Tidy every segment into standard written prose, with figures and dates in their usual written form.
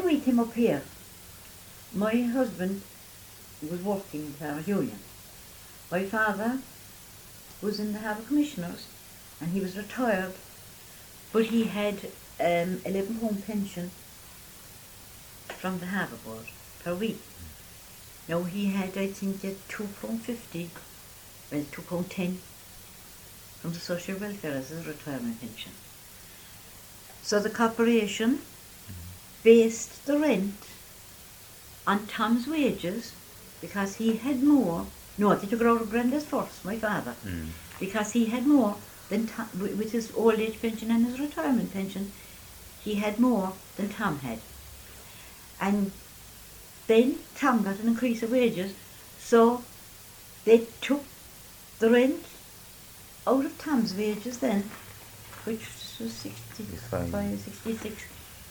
we came up here, my husband was working in Farmers Union. My father was in the Harbour Commissioners and he was retired, but he had £11 pension from the Harbour Board per week. Now he had, I think, £2.50, well, £2.10 from the Social Welfare as a retirement pension. So the corporation based the rent on Tom's wages because he had more. No, they took it out of Brenda's first, my father, because he had more than Tom, with his old age pension and his retirement pension, he had more than Tom had. And then Tom got an increase of wages, so they took the rent out of Tom's wages then, which was 66,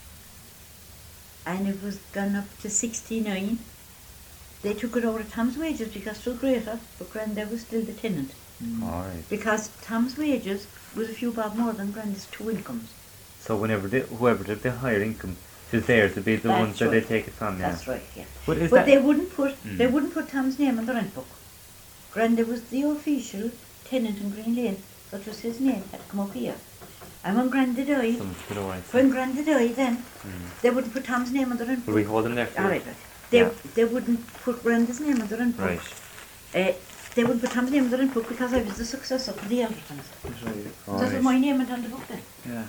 and it was gone up to 69. They took it out of Tom's wages because it was greater, but Grandad was still the tenant. All right. Because Tom's wages was a few bob more than Grandad's two incomes. So whoever did the higher income is there to be the That's ones that right. they take it from, yeah. That's right, yeah. But they wouldn't put Tom's name on the rent book. Grandad was the official tenant in Green Lane. That was his name. Had to come up here. And when Grandad died, then they wouldn't put Tom's name on the rent book. Will we hold them there? All right. They wouldn't put Grandad's name on the rent book. Right. They wouldn't put Tom's name on the rent book because I was the successor to the Eldertons. That's what my name went on the book then. Yeah.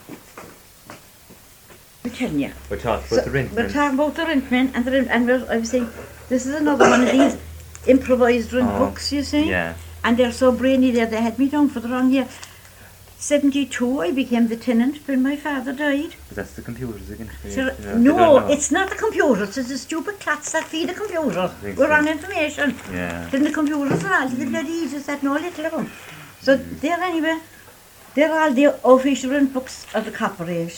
I'm telling you. We're talking about the rent. We're talking about the rentmen and the rent, and I was saying this is another one of these improvised rent books, you see. Yeah. And they're so brainy there. They had me down for the wrong year. 72, I became the tenant when my father died. But that's the computers again. No, it's not the computers. It's the stupid cats that feed the computers. We're on information. Yeah. Then the computers are all the bloody easiest that know little of them. So they're all the official rent books of the corporation.